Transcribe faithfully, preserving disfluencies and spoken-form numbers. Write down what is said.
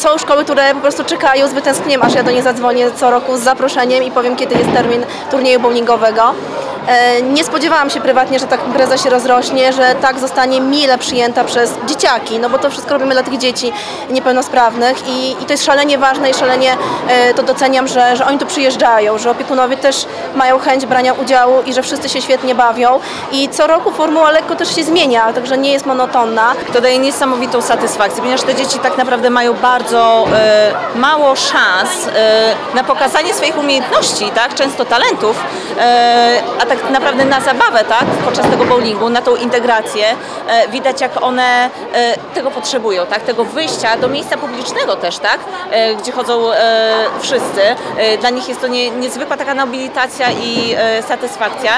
Są szkoły, które po prostu czekają z wytęsknieniem, aż ja do niej zadzwonię co roku z zaproszeniem i powiem, kiedy jest termin turnieju bowlingowego. Nie spodziewałam się prywatnie, że ta impreza się rozrośnie, że tak zostanie mile przyjęta przez dzieciaki, no bo to wszystko robimy dla tych dzieci niepełnosprawnych i, i to jest szalenie ważne i szalenie e, to doceniam, że, że oni tu przyjeżdżają, że opiekunowie też mają chęć brania udziału i że wszyscy się świetnie bawią i co roku formuła lekko też się zmienia, także nie jest monotonna. To daje niesamowitą satysfakcję, ponieważ te dzieci tak naprawdę mają bardzo e, mało szans e, na pokazanie swoich umiejętności, tak, często talentów, e, a tak naprawdę na zabawę, tak, podczas tego bowlingu, na tą integrację, e, widać jak one e, tego potrzebują, tak, tego wyjścia do miejsca publicznego też, tak, e, gdzie chodzą e, wszyscy. E, dla nich jest to nie, niezwykła taka nobilitacja i e, satysfakcja.